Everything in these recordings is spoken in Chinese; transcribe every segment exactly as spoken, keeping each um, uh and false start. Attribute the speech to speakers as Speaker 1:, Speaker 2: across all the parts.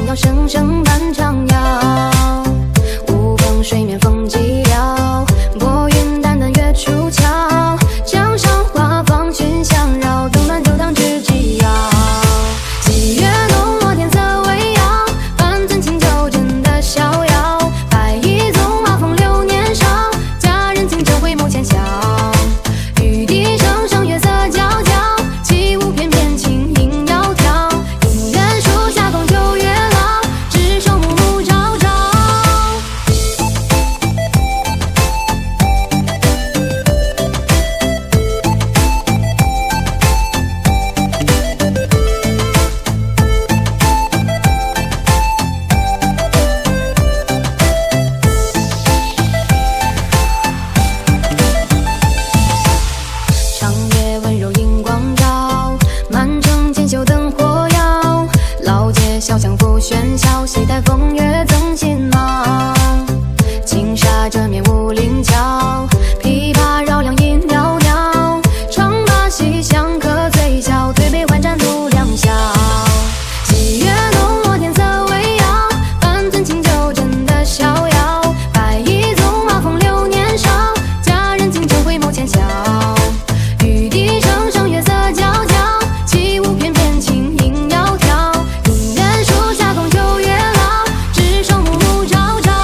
Speaker 1: 要声声伴唱摇。无风水面风寂寥，拨云淡淡月出鞘。江上花放群相绕，灯暖酒烫知己遥。喜悦浓落天色微摇，半樽清酒斟得逍遥。白衣纵马风流年少，佳人轻舟会幕前晓。雨滴声声月色皎皎，起舞翩翩轻盈窈窕。姻缘树下共九月老，执手暮暮朝朝。长夜温柔荧光照，满城锦绣灯火摇。老街小巷复喧嚣，西台风月赠新貌。轻纱遮面武陵桥，琵琶绕梁音袅袅。唱罢西厢客醉笑，推杯换盏度良宵。喜悦浓落天色微摇，半樽清酒斟得逍遥。白衣纵马风流年少，佳人轻舟会幕前晓。雨滴声声月色皎皎，起舞翩翩轻盈窈窕。姻缘树下共九月老，执手暮暮朝朝。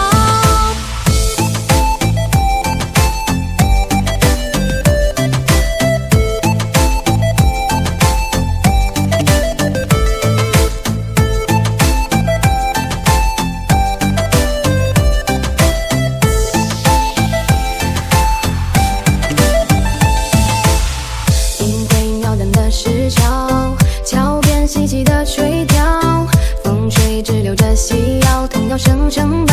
Speaker 1: 阴灰袅淡的石桥，桥边细细的水调。风吹直流着细摇，藤条声声